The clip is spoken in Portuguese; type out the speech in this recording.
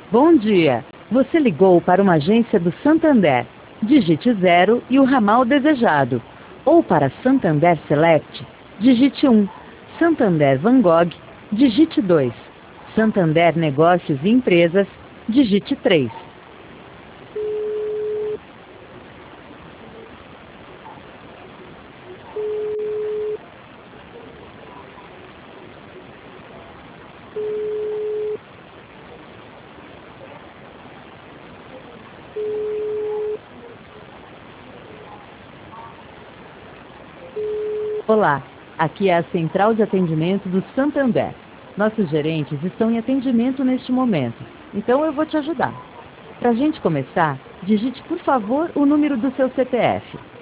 Bom dia. Você ligou para uma agência do Santander. Digite 0 e o ramal desejado. Ou para Santander Select, digite 1. Santander Van Gogh, digite 2. Santander Negócios e Empresas, digite 3. Olá, aqui é a Central de Atendimento do Santander. Nossos gerentes estão em atendimento neste momento, então eu vou te ajudar. Para a gente começar, digite por favor o número do seu CPF.